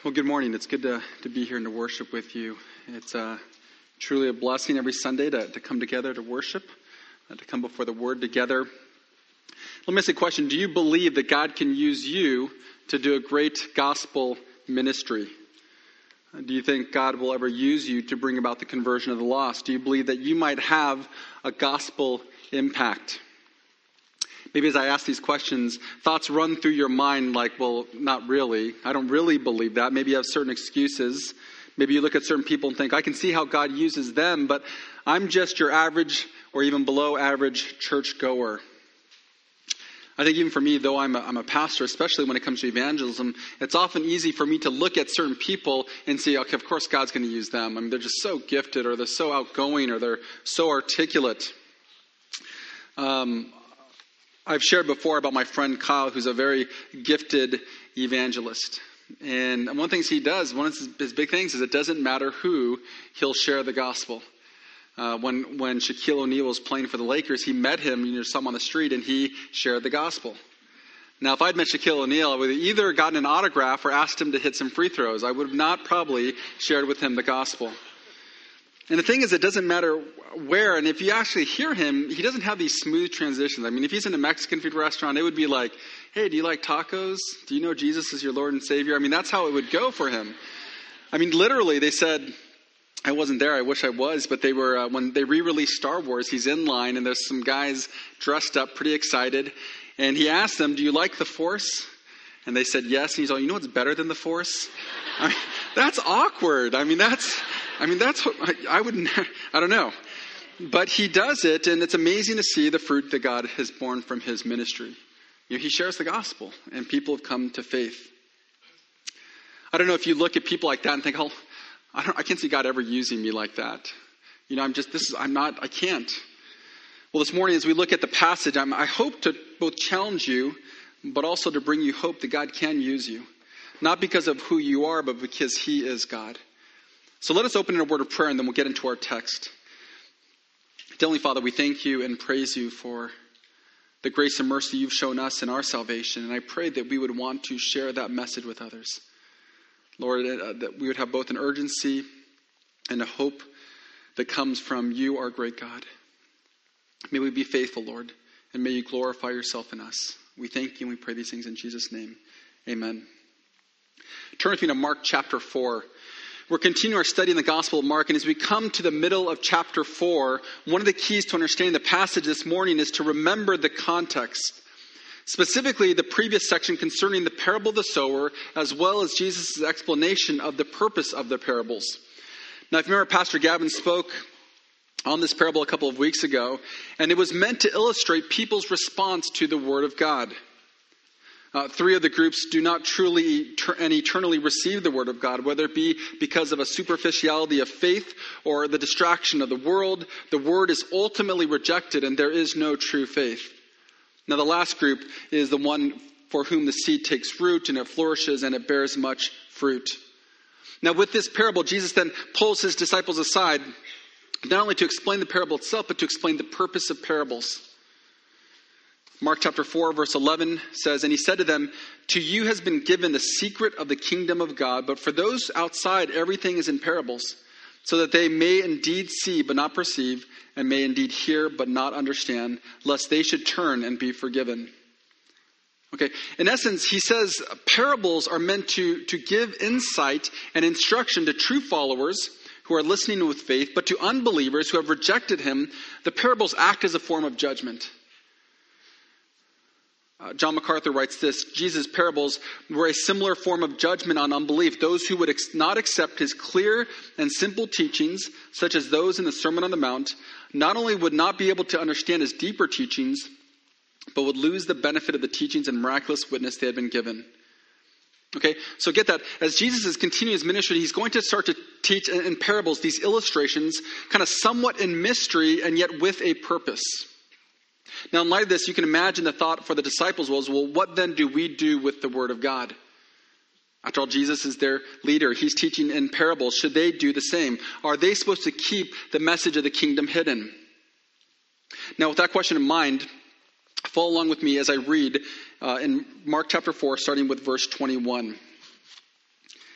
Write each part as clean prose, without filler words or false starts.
Well, good morning. It's good to be here and to worship with you. It's truly a blessing every Sunday to come together to worship, to come before the Word together. Let me ask you a question. Do you believe that God can use you to do a great gospel ministry? Do you think God will ever use you to bring about the conversion of the lost? Do you believe that you might have a gospel impact? Maybe as I ask these questions, thoughts run through your mind like, well, not really. I don't really believe that. Maybe you have certain excuses. Maybe you look at certain people and think, I can see how God uses them, but I'm just your average or even below average church goer. I think even for me, though I'm a pastor, especially when it comes to evangelism, it's often easy for me to look at certain people and see, okay, of course God's going to use them. I mean, they're just so gifted, or they're so outgoing, or they're so articulate. I've shared before about my friend Kyle, who's a very gifted evangelist. And one of the things he does, one of his big things is it doesn't matter who, he'll share the gospel. When Shaquille O'Neal was playing for the Lakers, he met him, saw him on the street, and he shared the gospel. Now, if I'd met Shaquille O'Neal, I would have either gotten an autograph or asked him to hit some free throws. I would have not probably shared with him the gospel. And the thing is, it doesn't matter where, and if you actually hear him, he doesn't have these smooth transitions. I mean, if he's in a Mexican food restaurant, it would be like, hey, do you like tacos? Do you know Jesus is your Lord and Savior? I mean, that's how it would go for him. I mean, literally, they said, I wasn't there, I wish I was, but they were, when they re-released Star Wars, he's in line, and there's some guys dressed up, pretty excited, and he asked them, do you like the Force? And they said yes, and he's all, you know what's better than the Force? I mean, that's awkward. I don't know. But he does it, and it's amazing to see the fruit that God has borne from his ministry. He shares the gospel, and people have come to faith. I don't know if you look at people like that and think, oh, I can't see God ever using me like that. I can't. Well, this morning as we look at the passage, I hope to both challenge you, but also to bring you hope that God can use you. Not because of who you are, but because he is God. So let us open in a word of prayer, and then we'll get into our text. Heavenly Father, we thank you and praise you for the grace and mercy you've shown us in our salvation. And I pray that we would want to share that message with others. Lord, that we would have both an urgency and a hope that comes from you, our great God. May we be faithful, Lord, and may you glorify yourself in us. We thank you and we pray these things in Jesus' name. Amen. Turn with me to Mark chapter 4. We're continuing our study in the Gospel of Mark, and as we come to the middle of chapter 4, one of the keys to understanding the passage this morning is to remember the context. Specifically, the previous section concerning the parable of the sower, as well as Jesus' explanation of the purpose of the parables. Now, if you remember, Pastor Gavin spoke on this parable a couple of weeks ago, and it was meant to illustrate people's response to the Word of God. Three of the groups do not truly and eternally receive the Word of God, whether it be because of a superficiality of faith or the distraction of the world. The Word is ultimately rejected, and there is no true faith. Now, the last group is the one for whom the seed takes root, and it flourishes, and it bears much fruit. Now, with this parable, Jesus then pulls his disciples aside, not only to explain the parable itself, but to explain the purpose of parables. Mark chapter 4, verse 11 says, and he said to them, to you has been given the secret of the kingdom of God, but for those outside, everything is in parables, so that they may indeed see but not perceive, and may indeed hear but not understand, lest they should turn and be forgiven. Okay, in essence, he says parables are meant to give insight and instruction to true followers who are listening with faith, but to unbelievers who have rejected him, the parables act as a form of judgment. John MacArthur writes this, Jesus' parables were a similar form of judgment on unbelief. Those who would not accept his clear and simple teachings, such as those in the Sermon on the Mount, not only would not be able to understand his deeper teachings, but would lose the benefit of the teachings and miraculous witness they had been given. Okay, so get that. As Jesus is continuing his ministry, he's going to start to teach in parables, these illustrations, kind of somewhat in mystery and yet with a purpose. Now, in light of this, you can imagine the thought for the disciples was, well, what then do we do with the Word of God? After all, Jesus is their leader. He's teaching in parables. Should they do the same? Are they supposed to keep the message of the kingdom hidden? Now, with that question in mind, follow along with me as I read in Mark chapter 4, starting with verse 21.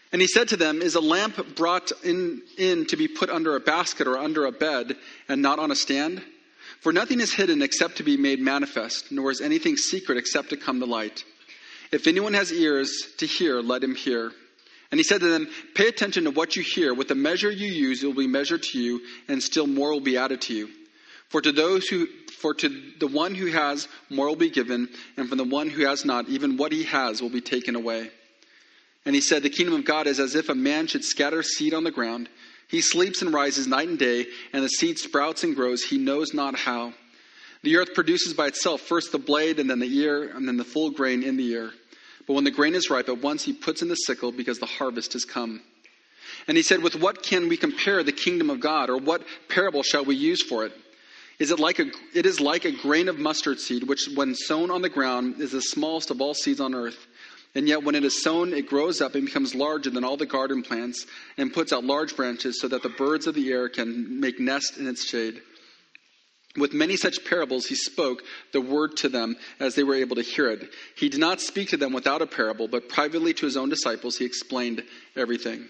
And he said to them, is a lamp brought in to be put under a basket or under a bed and not on a stand? For nothing is hidden except to be made manifest, nor is anything secret except to come to light. If anyone has ears to hear, let him hear. And he said to them, pay attention to what you hear. With the measure you use, it will be measured to you, and still more will be added to you. For to the one who has, more will be given, and from the one who has not, even what he has will be taken away. And he said, the kingdom of God is as if a man should scatter seed on the ground. He sleeps and rises night and day, and the seed sprouts and grows, he knows not how. The earth produces by itself first the blade, and then the ear, and then the full grain in the ear. But when the grain is ripe, at once he puts in the sickle, because the harvest has come. And he said, with what can we compare the kingdom of God, or what parable shall we use for it? It is like a grain of mustard seed, which when sown on the ground is the smallest of all seeds on earth. And yet when it is sown, it grows up and becomes larger than all the garden plants and puts out large branches so that the birds of the air can make nest in its shade. With many such parables he spoke the word to them as they were able to hear it. He did not speak to them without a parable, but privately to his own disciples he explained everything.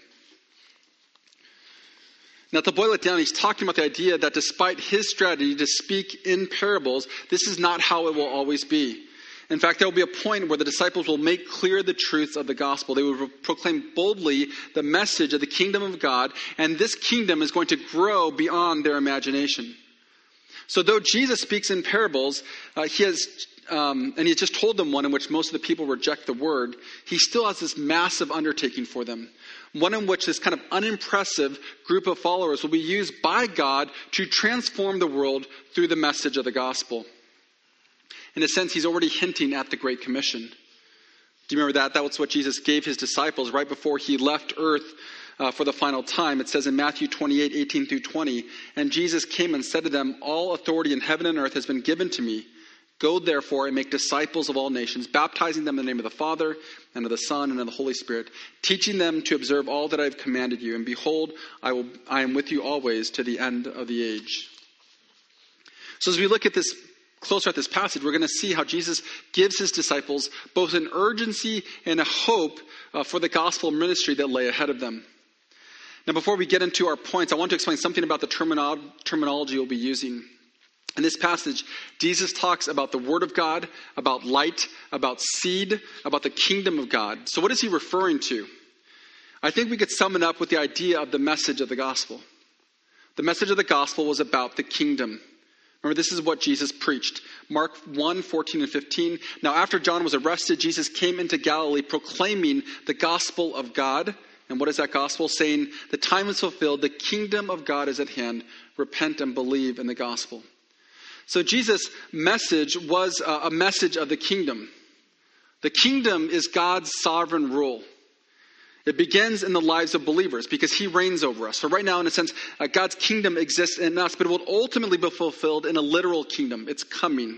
Now, to boil it down, he's talking about the idea that despite his strategy to speak in parables, this is not how it will always be. In fact, there will be a point where the disciples will make clear the truths of the gospel. They will proclaim boldly the message of the kingdom of God, and this kingdom is going to grow beyond their imagination. So though Jesus speaks in parables, he has just told them one in which most of the people reject the word, he still has this massive undertaking for them. One in which this kind of unimpressive group of followers will be used by God to transform the world through the message of the gospel. In a sense, he's already hinting at the Great Commission. Do you remember that? That was what Jesus gave his disciples right before he left earth for the final time. It says in Matthew 28, 18 through 20, and Jesus came and said to them, all authority in heaven and earth has been given to me. Go therefore and make disciples of all nations, baptizing them in the name of the Father and of the Son and of the Holy Spirit, teaching them to observe all that I have commanded you. And behold, I am with you always to the end of the age. So as we look at this closer at this passage, we're going to see how Jesus gives his disciples both an urgency and a hope for the gospel ministry that lay ahead of them. Now, before we get into our points, I want to explain something about the terminology we'll be using. In this passage, Jesus talks about the Word of God, about light, about seed, about the kingdom of God. So what is he referring to? I think we could sum it up with the idea of the message of the gospel. The message of the gospel was about the kingdom. Remember, this is what Jesus preached. Mark 1, 14 and 15. Now, after John was arrested, Jesus came into Galilee proclaiming the gospel of God. And what is that gospel? Saying, the time is fulfilled, the kingdom of God is at hand. Repent and believe in the gospel. So Jesus' message was a message of the kingdom. The kingdom is God's sovereign rule. It begins in the lives of believers because he reigns over us. So right now, in a sense, God's kingdom exists in us, but it will ultimately be fulfilled in a literal kingdom. It's coming.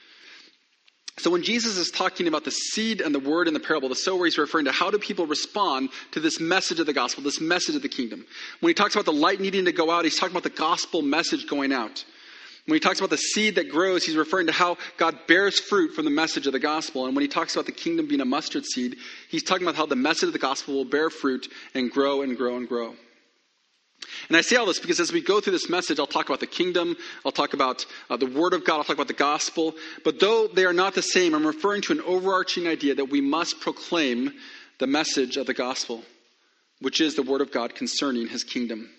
So when Jesus is talking about the seed and the word in the parable, the sower, he's referring to how do people respond to this message of the gospel, this message of the kingdom. When he talks about the light needing to go out, he's talking about the gospel message going out. When he talks about the seed that grows, he's referring to how God bears fruit from the message of the gospel. And when he talks about the kingdom being a mustard seed, he's talking about how the message of the gospel will bear fruit and grow and grow and grow. And I say all this because as we go through this message, I'll talk about the kingdom, I'll talk about the word of God, I'll talk about the gospel. But though they are not the same, I'm referring to an overarching idea that we must proclaim the message of the gospel, which is the word of God concerning his kingdom.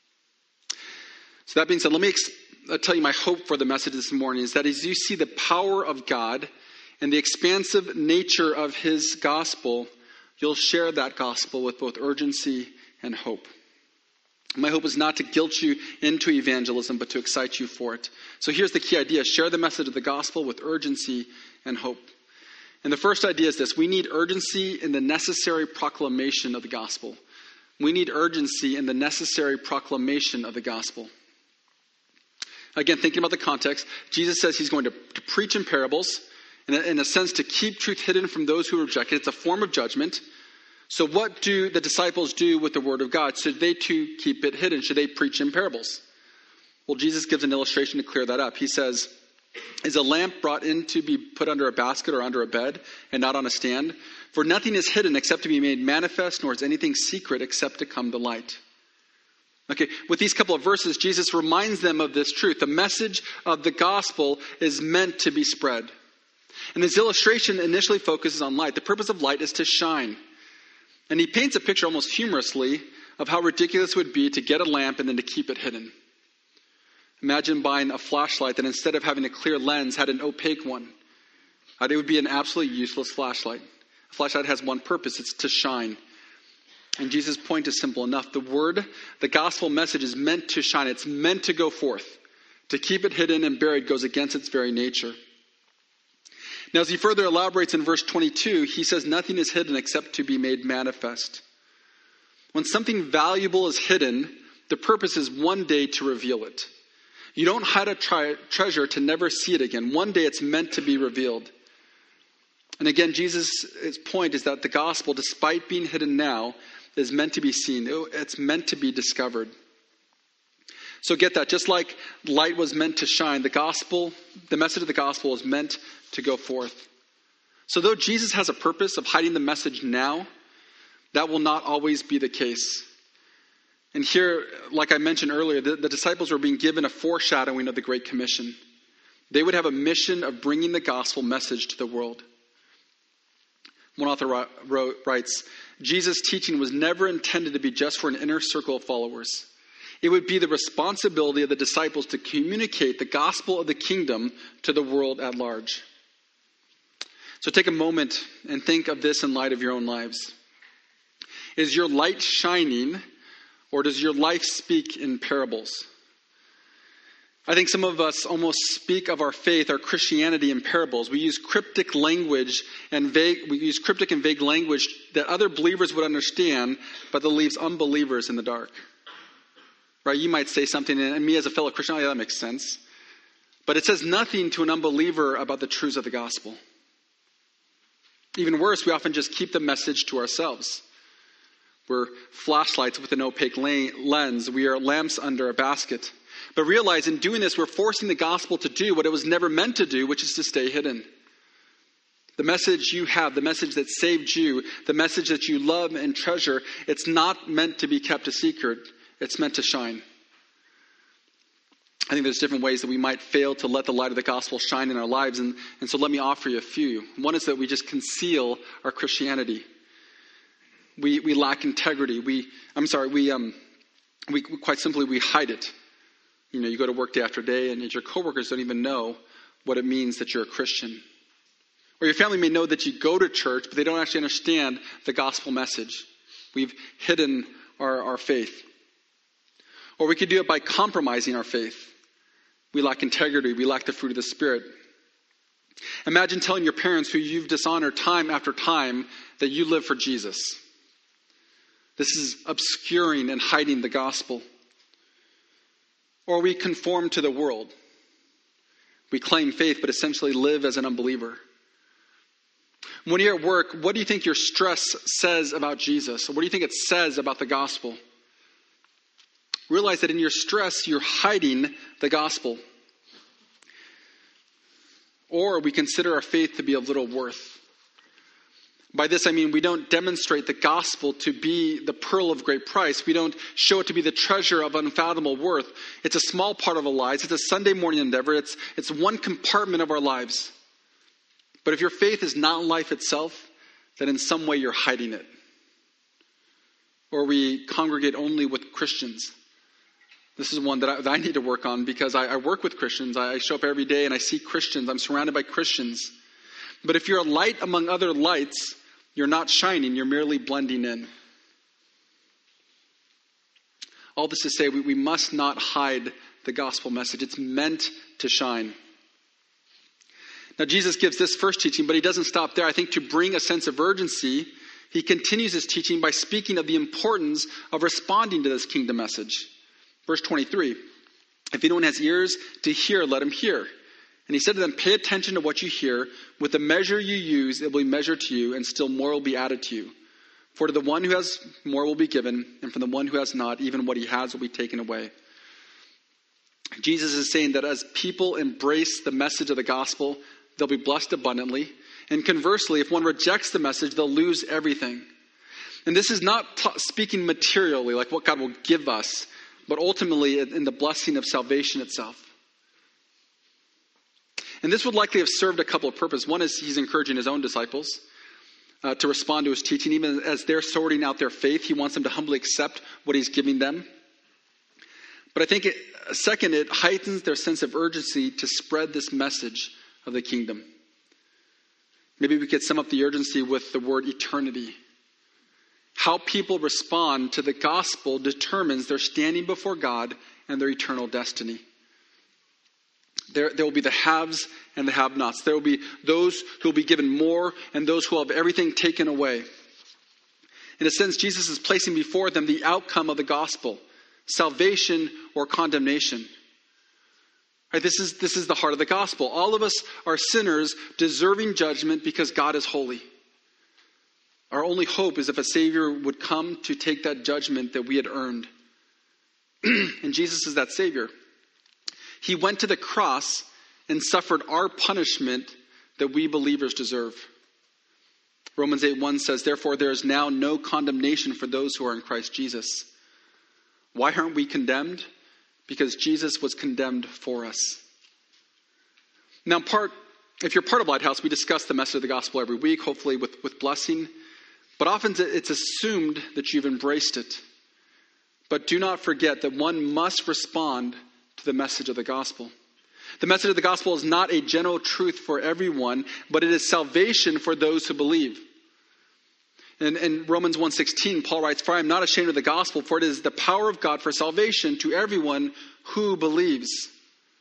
So that being said, let me tell you my hope for the message this morning is that as you see the power of God and the expansive nature of his gospel, you'll share that gospel with both urgency and hope. My hope is not to guilt you into evangelism, but to excite you for it. So here's the key idea. Share the message of the gospel with urgency and hope. And the first idea is this. We need urgency in the necessary proclamation of the gospel. We need urgency in the necessary proclamation of the gospel. Again, thinking about the context, Jesus says he's going to preach in parables, in a sense to keep truth hidden from those who reject it. It's a form of judgment. So what do the disciples do with the word of God? Should they too keep it hidden? Should they preach in parables? Well, Jesus gives an illustration to clear that up. He says, is a lamp brought in to be put under a basket or under a bed and not on a stand? For nothing is hidden except to be made manifest, nor is anything secret except to come to light. Okay, with these couple of verses, Jesus reminds them of this truth. The message of the gospel is meant to be spread. And this illustration initially focuses on light. The purpose of light is to shine. And he paints a picture almost humorously of how ridiculous it would be to get a lamp and then to keep it hidden. Imagine buying a flashlight that instead of having a clear lens had an opaque one. It would be an absolutely useless flashlight. A flashlight has one purpose, it's to shine. And Jesus' point is simple enough. The gospel message is meant to shine. It's meant to go forth. To keep it hidden and buried goes against its very nature. Now, as he further elaborates in verse 22, he says nothing is hidden except to be made manifest. When something valuable is hidden, the purpose is one day to reveal it. You don't hide a treasure to never see it again. One day it's meant to be revealed. And again, Jesus' point is that the gospel, despite being hidden now, is meant to be seen. It's meant to be discovered. So get that. Just like light was meant to shine, the message of the gospel is meant to go forth. So though Jesus has a purpose of hiding the message now, that will not always be the case. And here, like I mentioned earlier, the disciples were being given a foreshadowing of the Great Commission. They would have a mission of bringing the gospel message to the world. One author writes, Jesus' teaching was never intended to be just for an inner circle of followers. It would be the responsibility of the disciples to communicate the gospel of the kingdom to the world at large. So take a moment and think of this in light of your own lives. Is your light shining, or does your life speak in parables? I think some of us almost speak of our faith, our Christianity, in parables. We use cryptic language and vague language that other believers would understand, but that leaves unbelievers in the dark. Right? You might say something, and me as a fellow Christian, oh yeah, that makes sense. But it says nothing to an unbeliever about the truths of the gospel. Even worse, we often just keep the message to ourselves. We're flashlights with an opaque lens. We are lamps under a basket. But realize in doing this, we're forcing the gospel to do what it was never meant to do, which is to stay hidden. The message you have, the message that saved you, the message that you love and treasure, it's not meant to be kept a secret. It's meant to shine. I think there's different ways that we might fail to let the light of the gospel shine in our lives. And so let me offer you a few. One is that we just conceal our Christianity. We lack integrity. We quite simply, we hide it. You know, you go to work day after day and your coworkers don't even know what it means that you're a Christian. Or your family may know that you go to church, but they don't actually understand the gospel message. We've hidden our faith. Or we could do it by compromising our faith. We lack integrity. We lack the fruit of the Spirit. Imagine telling your parents who you've dishonored time after time that you live for Jesus. This is obscuring and hiding the gospel. Or we conform to the world. We claim faith, but essentially live as an unbeliever. When you're at work, what do you think your stress says about Jesus? Or what do you think it says about the gospel? Realize that in your stress, you're hiding the gospel. Or we consider our faith to be of little worth. By this I mean we don't demonstrate the gospel to be the pearl of great price. We don't show it to be the treasure of unfathomable worth. It's a small part of our lives. It's a Sunday morning endeavor. It's one compartment of our lives. But if your faith is not life itself, then in some way you're hiding it. Or we congregate only with Christians. This is one that I need to work on because I work with Christians. I show up every day and I see Christians. I'm surrounded by Christians. But if you're a light among other lights, you're not shining. You're merely blending in. All this to say, we must not hide the gospel message. It's meant to shine. Now, Jesus gives this first teaching, but he doesn't stop there. I think to bring a sense of urgency, he continues his teaching by speaking of the importance of responding to this kingdom message. Verse 23, if anyone has ears to hear, let him hear. And he said to them, pay attention to what you hear. With the measure you use, it will be measured to you, and still more will be added to you. For to the one who has more will be given, and from the one who has not, even what he has will be taken away. Jesus is saying that as people embrace the message of the gospel, they'll be blessed abundantly. And conversely, if one rejects the message, they'll lose everything. And this is not speaking materially, like what God will give us, but ultimately in the blessing of salvation itself. And this would likely have served a couple of purposes. One is he's encouraging his own disciples to respond to his teaching. Even as they're sorting out their faith, he wants them to humbly accept what he's giving them. But I think, second, it heightens their sense of urgency to spread this message of the kingdom. Maybe we could sum up the urgency with the word eternity. How people respond to the gospel determines their standing before God and their eternal destiny. There will be the haves and the have-nots. There will be those who will be given more and those who will have everything taken away. In a sense, Jesus is placing before them the outcome of the gospel, salvation or condemnation. Right, this is the heart of the gospel. All of us are sinners deserving judgment because God is holy. Our only hope is if a Savior would come to take that judgment that we had earned. And Jesus is that Savior. He went to the cross and suffered our punishment that we believers deserve. Romans 8:1 says, "Therefore there is now no condemnation for those who are in Christ Jesus." Why aren't we condemned? Because Jesus was condemned for us. Now, if you're part of Lighthouse, we discuss the message of the gospel every week, hopefully with blessing. But often it's assumed that you've embraced it. But do not forget that one must respond to the message of the gospel. The message of the gospel is not a general truth for everyone, but it is salvation for those who believe. In Romans 1:16, Paul writes, "For I am not ashamed of the gospel, for it is the power of God for salvation to everyone who believes."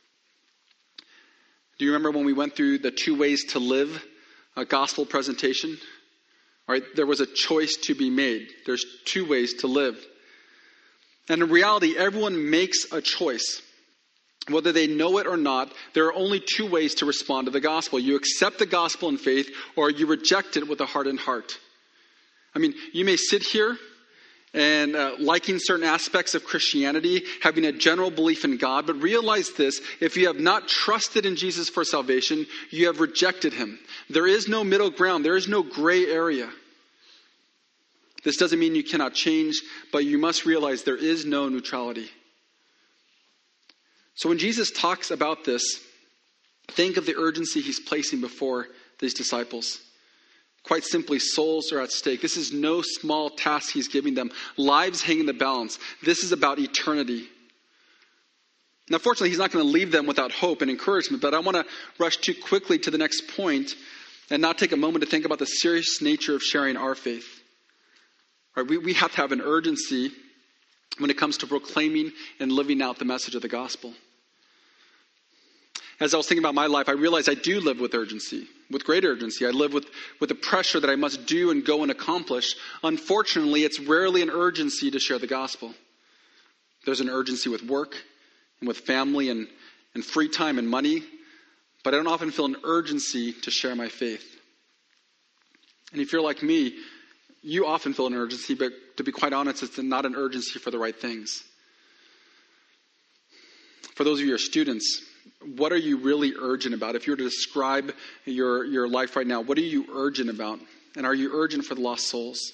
Do you remember when we went through the 2 ways to live a gospel presentation? All right, there was a choice to be made. There's 2 ways to live. And in reality, everyone makes a choice. Whether they know it or not, there are only 2 ways to respond to the gospel. You accept the gospel in faith, or you reject it with a hardened heart. I mean, you may sit here and liking certain aspects of Christianity, having a general belief in God, but realize this: if you have not trusted in Jesus for salvation, you have rejected him. There is no middle ground. There is no gray area. This doesn't mean you cannot change, but you must realize there is no neutrality. So when Jesus talks about this, think of the urgency he's placing before these disciples. Quite simply, souls are at stake. This is no small task he's giving them. Lives hang in the balance. This is about eternity. Now, fortunately, he's not going to leave them without hope and encouragement, but I want to rush too quickly to the next point and not take a moment to think about the serious nature of sharing our faith. Right, we have to have an urgency when it comes to proclaiming and living out the message of the gospel. As I was thinking about my life, I realized I do live with urgency, with great urgency. I live with the pressure that I must do and go and accomplish. Unfortunately, it's rarely an urgency to share the gospel. There's an urgency with work and with family and free time and money, but I don't often feel an urgency to share my faith. And if you're like me, you often feel an urgency, but to be quite honest, it's not an urgency for the right things. For those of you who are students, what are you really urgent about? If you were to describe your life right now, what are you urgent about? And are you urgent for the lost souls?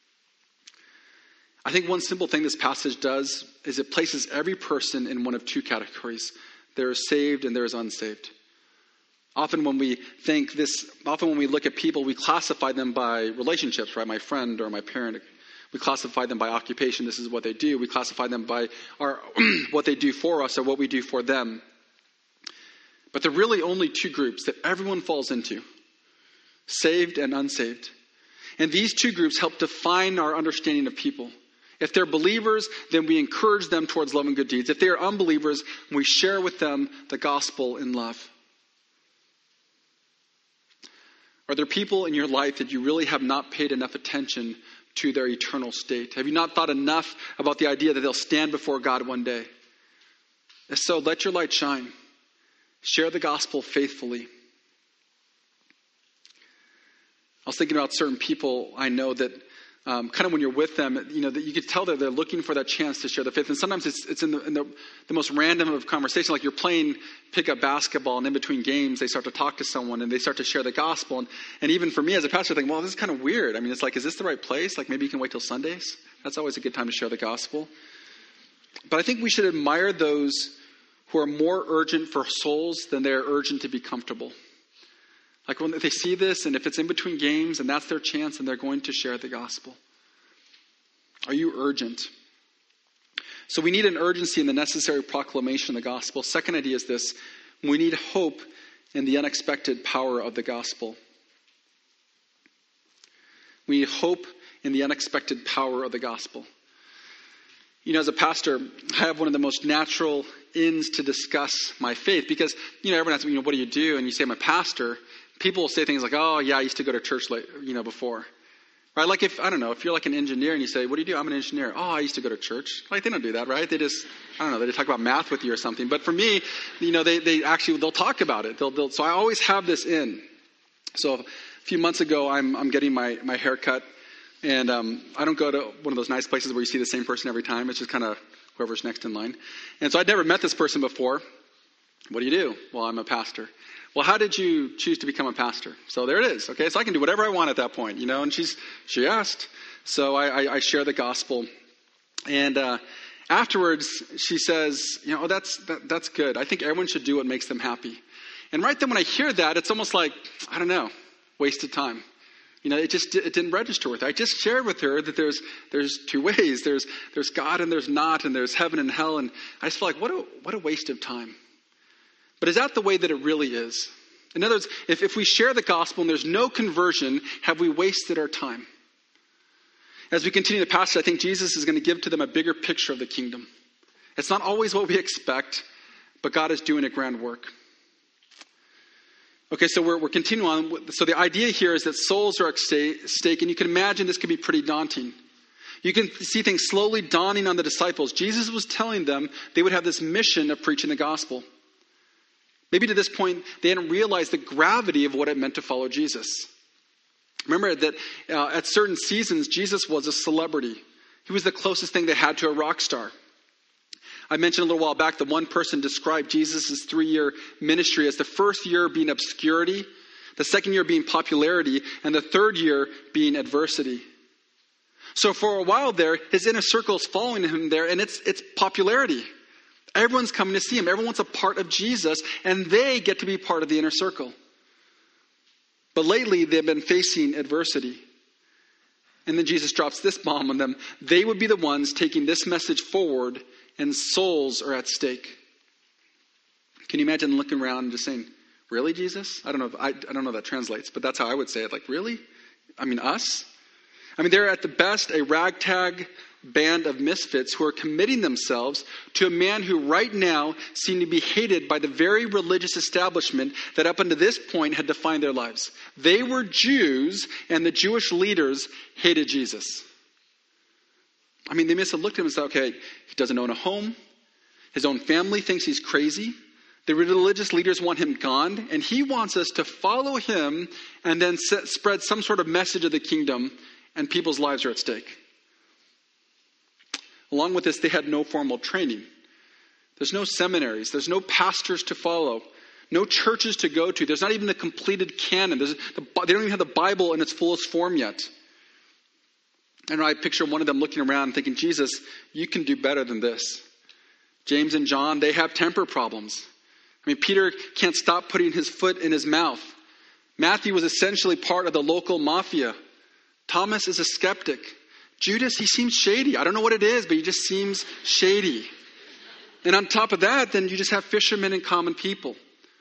I think one simple thing this passage does is it places every person in one of 2 categories. There is saved and there is unsaved. Often when we look at people, we classify them by relationships, right? My friend or my parent. We classify them by occupation. This is what they do. We classify them by what they do for us or what we do for them. But there are really only 2 groups that everyone falls into: saved and unsaved. And these 2 groups help define our understanding of people. If they're believers, then we encourage them towards love and good deeds. If they are unbelievers, we share with them the gospel in love. Are there people in your life that you really have not paid enough attention to their eternal state? Have you not thought enough about the idea that they'll stand before God one day? If so, let your light shine. Share the gospel faithfully. I was thinking about certain people I know that kind of when you're with them, that you could tell that they're looking for that chance to share the faith. And sometimes it's in the most random of conversation, like you're playing pickup basketball, and in between games, they start to talk to someone and they start to share the gospel. And even for me as a pastor, I think, well, this is kind of weird. I mean, it's like, is this the right place? Like maybe you can wait till Sundays. That's always a good time to share the gospel. But I think we should admire those who are more urgent for souls than they are urgent to be comfortable. Like when they see this, and if it's in between games, and that's their chance, and they're going to share the gospel. Are you urgent? So we need an urgency in the necessary proclamation of the gospel. Second idea is this: we need hope in the unexpected power of the gospel. We need hope in the unexpected power of the gospel. As a pastor, I have one of the most natural ins to discuss my faith because, everyone asks me, what do you do? And you say, I'm a pastor. People will say things like, oh, yeah, I used to go to church, before. Right? Like if you're like an engineer and you say, what do you do? I'm an engineer. Oh, I used to go to church. Like they don't do that, right? They just, they just talk about math with you or something. But for me, they'll talk about it. So I always have this in. So a few months ago, I'm getting my hair cut. And I don't go to one of those nice places where you see the same person every time. It's just kind of whoever's next in line. And so I'd never met this person before. What do you do? Well, I'm a pastor. Well, how did you choose to become a pastor? So there it is. Okay, so I can do whatever I want at that point, And she asked. So I share the gospel. And afterwards, she says, that's good. I think everyone should do what makes them happy. And right then when I hear that, it's almost like, wasted time. It didn't register with her. I just shared with her that there's two ways. There's God and there's not, and there's heaven and hell. And I just feel like, what a waste of time. But is that the way that it really is? In other words, if we share the gospel and there's no conversion, have we wasted our time? As we continue the passage, I think Jesus is going to give to them a bigger picture of the kingdom. It's not always what we expect, but God is doing a grand work. Okay, so we're continuing on. So the idea here is that souls are at stake, and you can imagine this can be pretty daunting. You can see things slowly dawning on the disciples. Jesus was telling them they would have this mission of preaching the gospel. Maybe to this point, they hadn't realized the gravity of what it meant to follow Jesus. Remember that at certain seasons, Jesus was a celebrity. He was the closest thing they had to a rock star. I mentioned a little while back that one person described Jesus' 3-year ministry as the first year being obscurity, the second year being popularity, and the third year being adversity. So for a while there, his inner circle is following him there, and it's popularity. Everyone's coming to see him. Everyone wants a part of Jesus, and they get to be part of the inner circle. But lately, they've been facing adversity. And then Jesus drops this bomb on them. They would be the ones taking this message forward, and souls are at stake. Can you imagine looking around and just saying, really, Jesus? I don't know if that translates, but that's how I would say it. Like, really? I mean, us? I mean, they're at the best a ragtag band of misfits who are committing themselves to a man who right now seemed to be hated by the very religious establishment that up until this point had defined their lives. They were Jews, and the Jewish leaders hated Jesus. I mean, they must have looked at him and said, okay, he doesn't own a home. His own family thinks he's crazy. The religious leaders want him gone, and he wants us to follow him and then spread some sort of message of the kingdom, and people's lives are at stake. Along with this, they had no formal training. There's no seminaries. There's no pastors to follow. No churches to go to. There's not even a completed canon. They don't even have the Bible in its fullest form yet. And I picture one of them looking around thinking, Jesus, you can do better than this. James and John, they have temper problems. I mean, Peter can't stop putting his foot in his mouth. Matthew was essentially part of the local mafia. Thomas is a skeptic. Judas, he seems shady. I don't know what it is, but he just seems shady. And on top of that, then you just have fishermen and common people.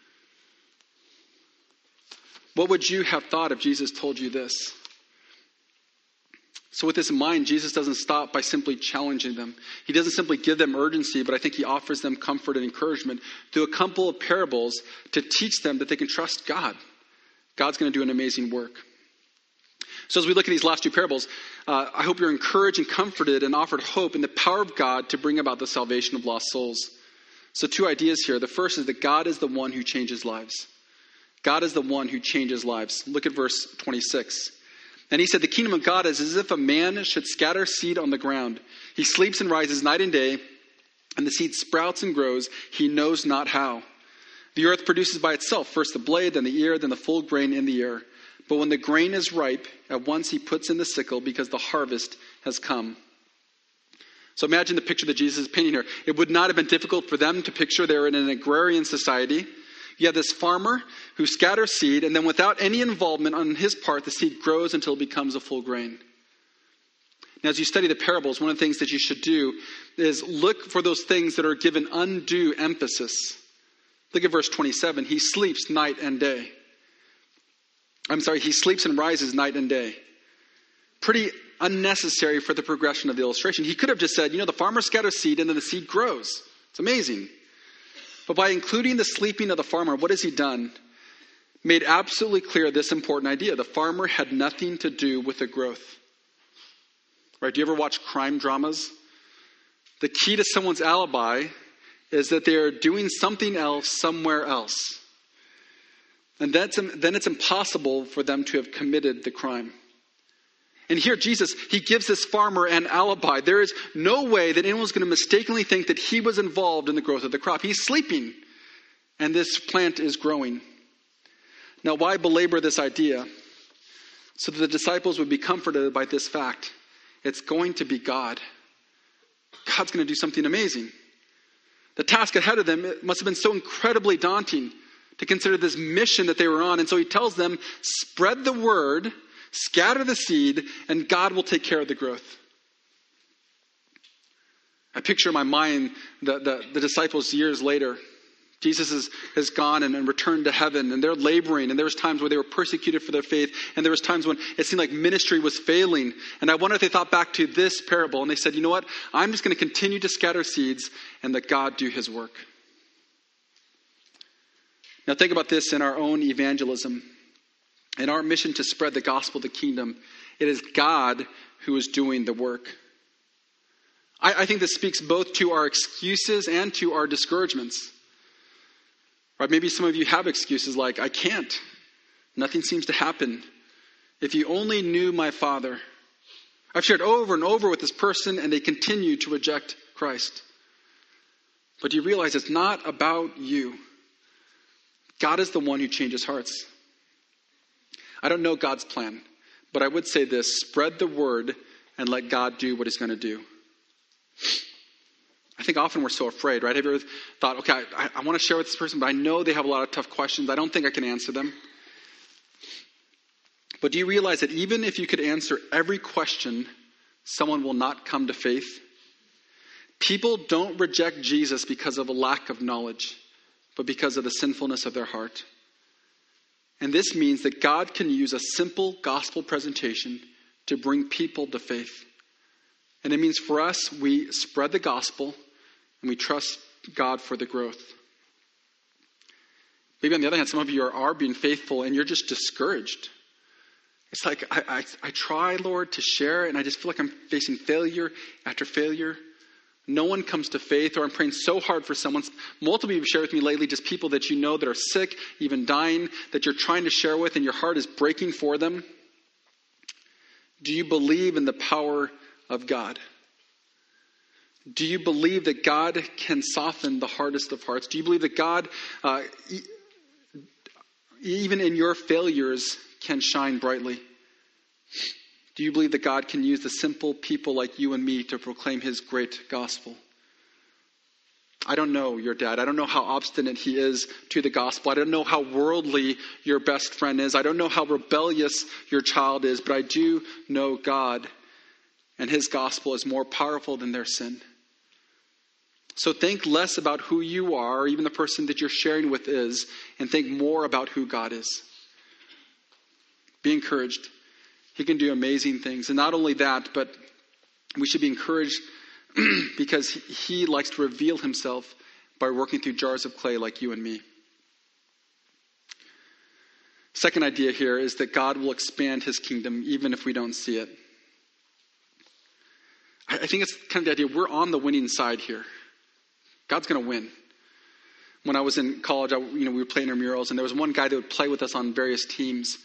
What would you have thought if Jesus told you this? So with this in mind, Jesus doesn't stop by simply challenging them. He doesn't simply give them urgency, but I think he offers them comfort and encouragement through a couple of parables to teach them that they can trust God. God's going to do an amazing work. So as we look at these last two parables, I hope you're encouraged and comforted and offered hope in the power of God to bring about the salvation of lost souls. So two ideas here. The first is that God is the one who changes lives. God is the one who changes lives. Look at verse 26. And he said, the kingdom of God is as if a man should scatter seed on the ground. He sleeps and rises night and day, and the seed sprouts and grows. He knows not how. The earth produces by itself first the blade, then the ear, then the full grain in the ear. But when the grain is ripe, at once he puts in the sickle because the harvest has come. So imagine the picture that Jesus is painting here. It would not have been difficult for them to picture. They're in an agrarian society. You have this farmer who scatters seed, and then without any involvement on his part, the seed grows until it becomes a full grain. Now, as you study the parables, one of the things that you should do is look for those things that are given undue emphasis. Look at verse 27. He sleeps night and day. He sleeps and rises night and day. Pretty unnecessary for the progression of the illustration. He could have just said, the farmer scatters seed and then the seed grows. It's amazing. But by including the sleeping of the farmer, what has he done? Made absolutely clear this important idea. The farmer had nothing to do with the growth. Right? Do you ever watch crime dramas? The key to someone's alibi is that they are doing something else somewhere else. And then it's impossible for them to have committed the crime. And here Jesus, he gives this farmer an alibi. There is no way that anyone's going to mistakenly think that he was involved in the growth of the crop. He's sleeping, and this plant is growing. Now, why belabor this idea? So that the disciples would be comforted by this fact. It's going to be God. God's going to do something amazing. The task ahead of them, it must have been so incredibly daunting to consider this mission that they were on. And so he tells them, spread the word, scatter the seed, and God will take care of the growth. I picture in my mind the disciples years later. Jesus has gone and returned to heaven, and they're laboring, and there was times where they were persecuted for their faith, and there was times when it seemed like ministry was failing. And I wonder if they thought back to this parable, and they said, you know what? I'm just going to continue to scatter seeds and let God do his work. Now think about this in our own evangelism. In our mission to spread the gospel of the kingdom, it is God who is doing the work. I think this speaks both to our excuses and to our discouragements. Right? Maybe some of you have excuses like, I can't. Nothing seems to happen. If you only knew my Father. I've shared over and over with this person and they continue to reject Christ. But do you realize it's not about you? God is the one who changes hearts. I don't know God's plan, but I would say this: spread the word and let God do what he's going to do. I think often we're so afraid, right? Have you ever thought, okay, I want to share with this person, but I know they have a lot of tough questions. I don't think I can answer them. But do you realize that even if you could answer every question, someone will not come to faith? People don't reject Jesus because of a lack of knowledge, but because of the sinfulness of their heart. And this means that God can use a simple gospel presentation to bring people to faith. And it means for us, we spread the gospel and we trust God for the growth. Maybe on the other hand, some of you are being faithful and you're just discouraged. It's like, I try, Lord, to share, and I just feel like I'm facing failure after failure. No one comes to faith, or I'm praying so hard for someone. Multiple of you have shared with me lately just people that you know that are sick, even dying, that you're trying to share with and your heart is breaking for them. Do you believe in the power of God? Do you believe that God can soften the hardest of hearts? Do you believe that God, even in your failures, can shine brightly? Do you believe that God can use the simple people like you and me to proclaim his great gospel? I don't know your dad. I don't know how obstinate he is to the gospel. I don't know how worldly your best friend is. I don't know how rebellious your child is, but I do know God, and his gospel is more powerful than their sin. So think less about who you are, or even the person that you're sharing with is, and think more about who God is. Be encouraged. He can do amazing things. And not only that, but we should be encouraged because he likes to reveal himself by working through jars of clay like you and me. Second idea here is that God will expand his kingdom even if we don't see it. I think it's kind of the idea we're on the winning side here. God's going to win. When I was in college, we were playing our murals, and there was one guy that would play with us on various teams.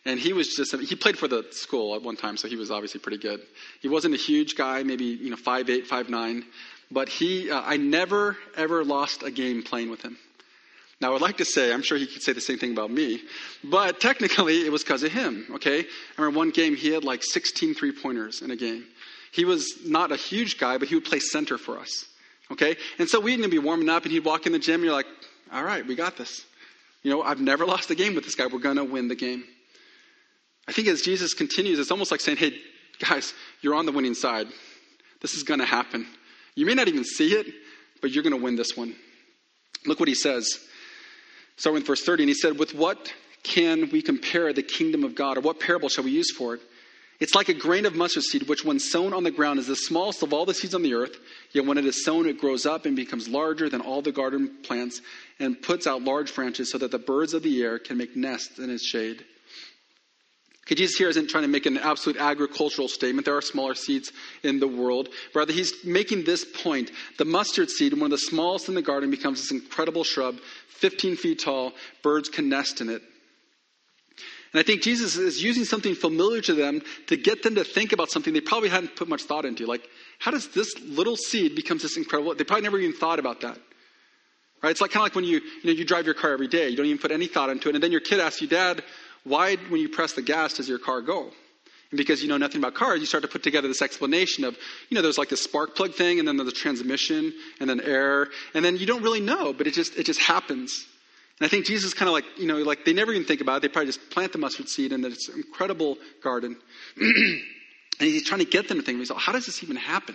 And he played for the school at one time, so he was obviously pretty good. He wasn't a huge guy, maybe 5'8", 5'9", but I never, ever lost a game playing with him. Now, I would like to say, I'm sure he could say the same thing about me, but technically it was because of him, okay? I remember one game he had like 16 three-pointers in a game. He was not a huge guy, but he would play center for us, okay? And so we'd be warming up, and he'd walk in the gym, and you're like, all right, we got this. I've never lost a game with this guy. We're going to win the game. I think as Jesus continues, it's almost like saying, hey, guys, you're on the winning side. This is going to happen. You may not even see it, but you're going to win this one. Look what he says. Starting with verse 30, and he said, with what can we compare the kingdom of God, or what parable shall we use for it? It's like a grain of mustard seed, which when sown on the ground is the smallest of all the seeds on the earth. Yet when it is sown, it grows up and becomes larger than all the garden plants and puts out large branches so that the birds of the air can make nests in its shade. Okay, Jesus here isn't trying to make an absolute agricultural statement. There are smaller seeds in the world. Rather, he's making this point. The mustard seed, one of the smallest in the garden, becomes this incredible shrub, 15 feet tall. Birds can nest in it. And I think Jesus is using something familiar to them to get them to think about something they probably hadn't put much thought into. Like, how does this little seed become this incredible? They probably never even thought about that. Right? It's like kind of like when you drive your car every day. You don't even put any thought into it. And then your kid asks you, Dad, why, when you press the gas, does your car go? And because you know nothing about cars, you start to put together this explanation of, there's like the spark plug thing, and then there's the transmission, and then air, and then you don't really know, but it just happens. And I think Jesus kind of like they never even think about it. They probably just plant the mustard seed, and then it's an incredible garden. And he's trying to get them to think, how does this even happen?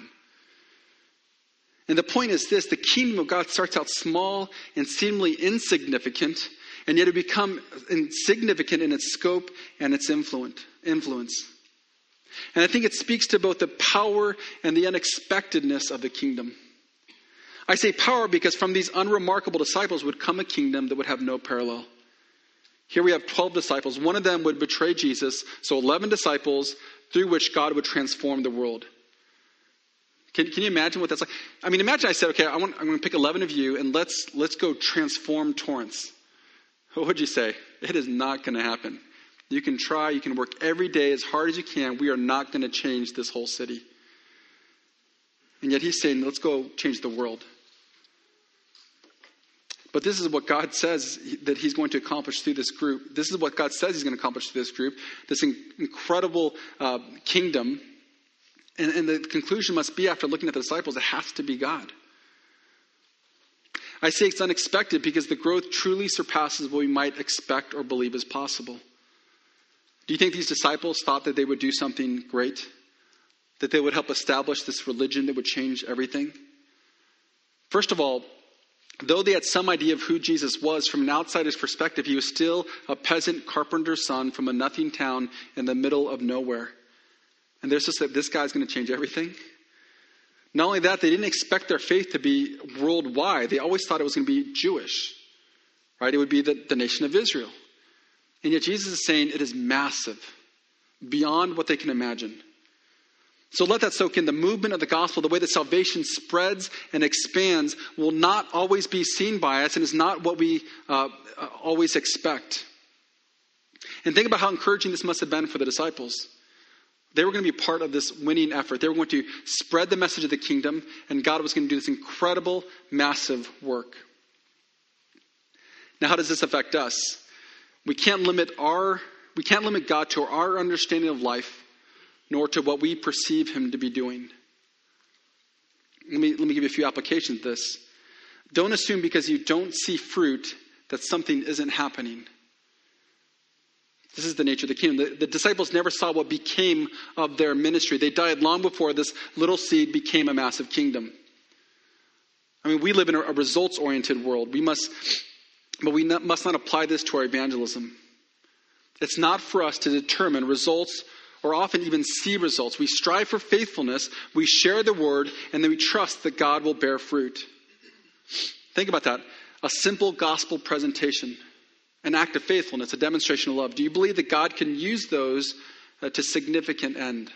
And the point is this: the kingdom of God starts out small and seemingly insignificant, and yet it becomes insignificant in its scope and its influence. And I think it speaks to both the power and the unexpectedness of the kingdom. I say power because from these unremarkable disciples would come a kingdom that would have no parallel. Here we have 12 disciples. One of them would betray Jesus, so 11 disciples through which God would transform the world. Can you imagine what that's like? I mean, imagine I said, okay, I'm going to pick 11 of you, and let's go transform Torrance. What would you say? It is not going to happen. You can try, you can work every day as hard as you can. We are not going to change this whole city. And yet he's saying, let's go change the world. But this is what God says that he's going to accomplish through this group. This is what God says he's going to accomplish through this group, this incredible kingdom. And the conclusion must be, after looking at the disciples, it has to be God. I say it's unexpected because the growth truly surpasses what we might expect or believe is possible. Do you think these disciples thought that they would do something great? That they would help establish this religion that would change everything? First of all, though they had some idea of who Jesus was, from an outsider's perspective, he was still a peasant carpenter's son from a nothing town in the middle of nowhere. And there's just that this guy's going to change everything. Not only that, they didn't expect their faith to be worldwide. They always thought it was going to be Jewish. Right? It would be the nation of Israel. And yet Jesus is saying it is massive, beyond what they can imagine. So let that soak in. The movement of the gospel, the way that salvation spreads and expands, will not always be seen by us and is not what we always expect. And think about how encouraging this must have been for the disciples. They were going to be part of this winning effort. They were going to spread the message of the kingdom, and God was going to do this incredible, massive work. Now, how does this affect us? We can't limit God to our understanding of life, nor to what we perceive him to be doing. Let me give you a few applications of this. Don't assume because you don't see fruit that something isn't happening. This is the nature of the kingdom. The disciples never saw what became of their ministry. They died long before this little seed became a massive kingdom. I mean, we live in a results-oriented world. We must not apply this to our evangelism. It's not for us to determine results or often even see results. We strive for faithfulness, we share the word, and then we trust that God will bear fruit. Think about that. A simple gospel presentation, an act of faithfulness, a demonstration of love. Do you believe that God can use those to significant end?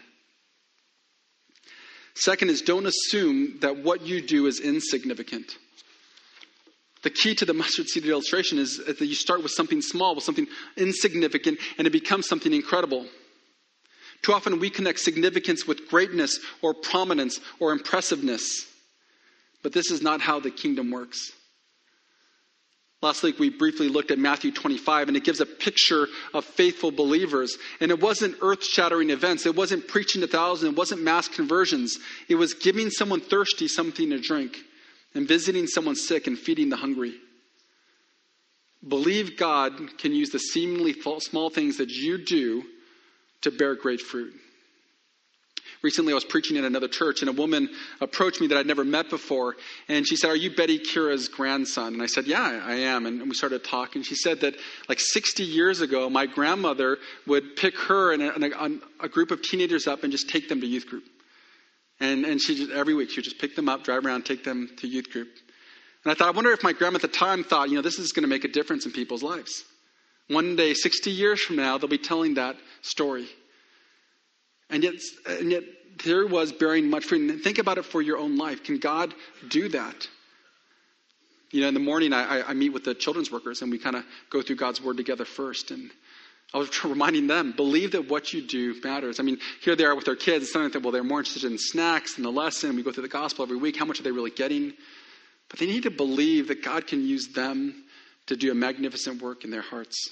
Second is, don't assume that what you do is insignificant. The key to the mustard seed illustration is that you start with something small, with something insignificant, and it becomes something incredible. Too often we connect significance with greatness or prominence or impressiveness. But this is not how the kingdom works. Last week we briefly looked at Matthew 25, and it gives a picture of faithful believers. And it wasn't earth-shattering events. It wasn't preaching to thousands. It wasn't mass conversions. It was giving someone thirsty something to drink and visiting someone sick and feeding the hungry. Believe God can use the seemingly small things that you do to bear great fruit. Recently, I was preaching in another church, and a woman approached me that I'd never met before. And she said, "Are you Betty Kira's grandson?" And I said, "Yeah, I am." And we started talking. She said that like 60 years ago, my grandmother would pick her and a group of teenagers up and just take them to youth group. And she just, every week, she would just pick them up, drive around, take them to youth group. And I thought, I wonder if my grandma at the time thought, this is going to make a difference in people's lives. One day, 60 years from now, they'll be telling that story. And yet there was bearing much fruit. And think about it for your own life. Can God do that? In the morning, I meet with the children's workers, and we kind of go through God's word together first. And I was reminding them, believe that what you do matters. Here they are with their kids. It's something that, they're more interested in snacks than the lesson. We go through the gospel every week. How much are they really getting? But they need to believe that God can use them to do a magnificent work in their hearts.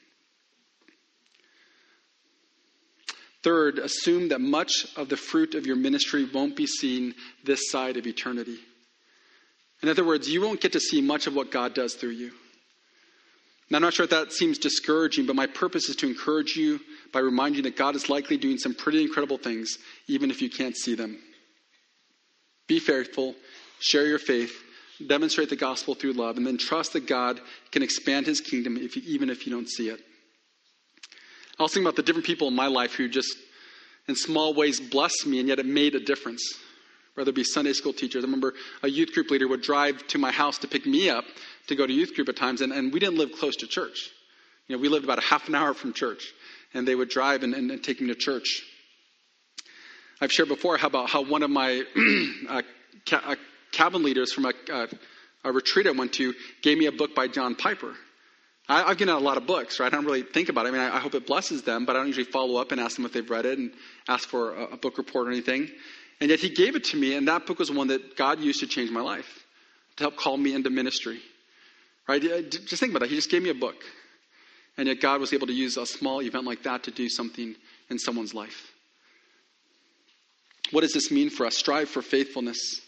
Third, assume that much of the fruit of your ministry won't be seen this side of eternity. In other words, you won't get to see much of what God does through you. Now, I'm not sure if that seems discouraging, but my purpose is to encourage you by reminding you that God is likely doing some pretty incredible things, even if you can't see them. Be faithful, share your faith, demonstrate the gospel through love, and then trust that God can expand his kingdom even if you don't see it. I was thinking about the different people in my life who just, in small ways, blessed me, and yet it made a difference. Whether it be Sunday school teachers. I remember a youth group leader would drive to my house to pick me up to go to youth group at times, and we didn't live close to church. We lived about a half an hour from church, and they would drive and take me to church. I've shared before how one of my cabin leaders from a retreat I went to gave me a book by John Piper. I've given out a lot of books, right? I don't really think about it. I hope it blesses them, but I don't usually follow up and ask them if they've read it and ask for a book report or anything. And yet he gave it to me, and that book was one that God used to change my life, to help call me into ministry. Right? Just think about that. He just gave me a book. And yet God was able to use a small event like that to do something in someone's life. What does this mean for us? Strive for faithfulness.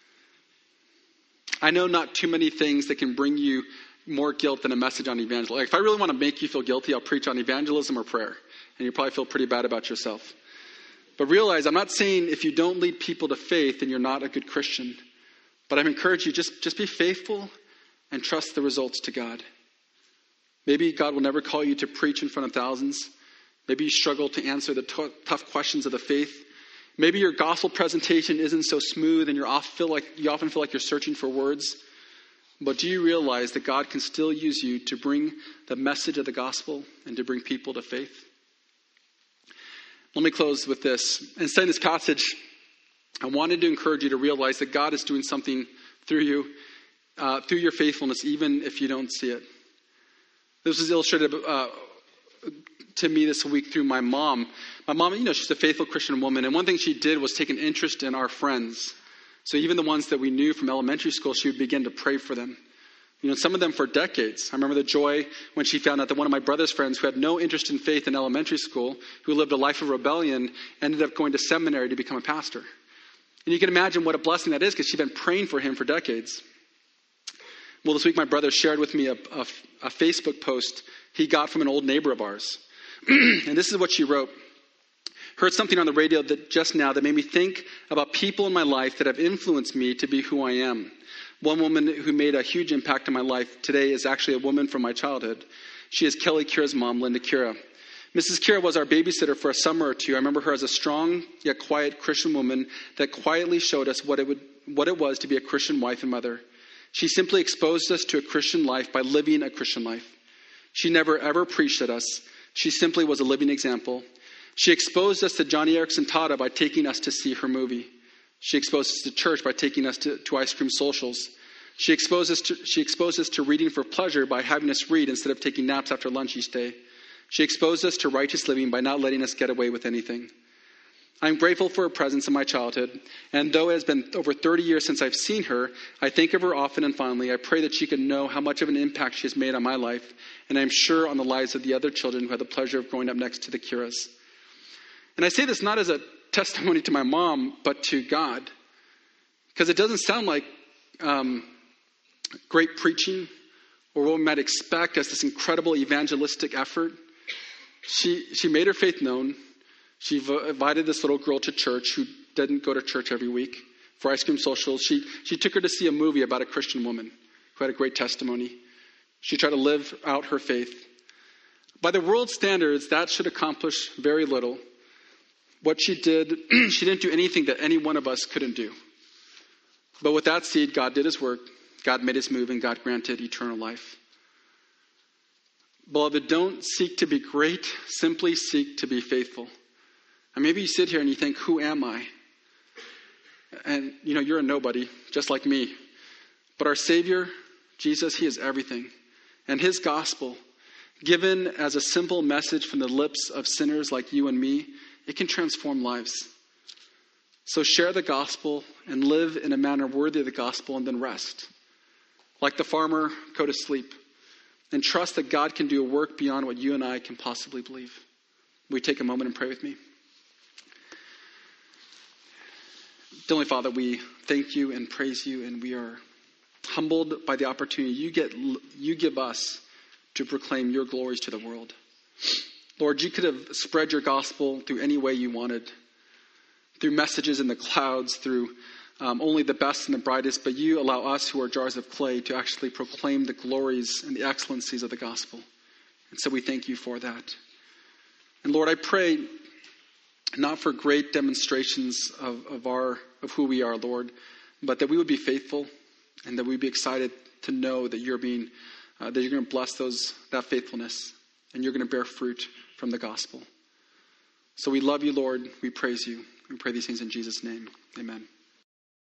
I know not too many things that can bring you more guilt than a message on evangelism. Like if I really want to make you feel guilty, I'll preach on evangelism or prayer. And you'll probably feel pretty bad about yourself. But realize, I'm not saying if you don't lead people to faith, then you're not a good Christian. But I encourage you, just be faithful and trust the results to God. Maybe God will never call you to preach in front of thousands. Maybe you struggle to answer the tough questions of the faith. Maybe your gospel presentation isn't so smooth and you often feel like you're searching for words. But do you realize that God can still use you to bring the message of the gospel and to bring people to faith? Let me close with this. In studying this passage, I wanted to encourage you to realize that God is doing something through you, through your faithfulness, even if you don't see it. This was illustrated to me this week through my mom. My mom, she's a faithful Christian woman, and one thing she did was take an interest in our friends. So even the ones that we knew from elementary school, she would begin to pray for them. Some of them for decades. I remember the joy when she found out that one of my brother's friends who had no interest in faith in elementary school, who lived a life of rebellion, ended up going to seminary to become a pastor. And you can imagine what a blessing that is because she'd been praying for him for decades. Well, this week my brother shared with me a Facebook post he got from an old neighbor of ours. And this is what she wrote. Heard something on the radio just now that made me think about people in my life that have influenced me to be who I am. One woman who made a huge impact in my life today is actually a woman from my childhood. She is Kelly Kira's mom, Linda Kira. Mrs. Kira was our babysitter for a summer or two. I remember her as a strong yet quiet Christian woman that quietly showed us what it was to be a Christian wife and mother. She simply exposed us to a Christian life by living a Christian life. She never ever preached at us. She simply was a living example. She exposed us to Johnny Erickson Tada by taking us to see her movie. She exposed us to church by taking us to ice cream socials. She exposed us to reading for pleasure by having us read instead of taking naps after lunch each day. She exposed us to righteous living by not letting us get away with anything. I'm grateful for her presence in my childhood, and though it has been over 30 years since I've seen her, I think of her often and fondly. I pray that she can know how much of an impact she has made on my life, and I'm sure on the lives of the other children who had the pleasure of growing up next to the Kiras. And I say this not as a testimony to my mom, but to God, because it doesn't sound like great preaching or what we might expect as this incredible evangelistic effort. She made her faith known. She invited this little girl to church who didn't go to church every week for ice cream socials. She took her to see a movie about a Christian woman who had a great testimony. She tried to live out her faith. By the world's standards, that should accomplish very little. What she did, she didn't do anything that any one of us couldn't do. But with that seed, God did his work. God made his move, and God granted eternal life. Beloved, don't seek to be great. Simply seek to be faithful. And maybe you sit here and you think, who am I? And, you're a nobody, just like me. But our Savior, Jesus, he is everything. And his gospel, given as a simple message from the lips of sinners like you and me, it can transform lives. So share the gospel and live in a manner worthy of the gospel, and then rest. Like the farmer, go to sleep. And trust that God can do a work beyond what you and I can possibly believe. Will you take a moment and pray with me? Heavenly Father, we thank you and praise you, and we are humbled by the opportunity you give us to proclaim your glories to the world. Lord, you could have spread your gospel through any way you wanted, through messages in the clouds, through only the best and the brightest, but you allow us who are jars of clay to actually proclaim the glories and the excellencies of the gospel. And so we thank you for that. And Lord, I pray not for great demonstrations of who we are, Lord, but that we would be faithful and that we'd be excited to know that you're going to bless that faithfulness, and you're going to bear fruit from the gospel. So we love you, Lord. We praise you. We pray these things in Jesus' name. Amen.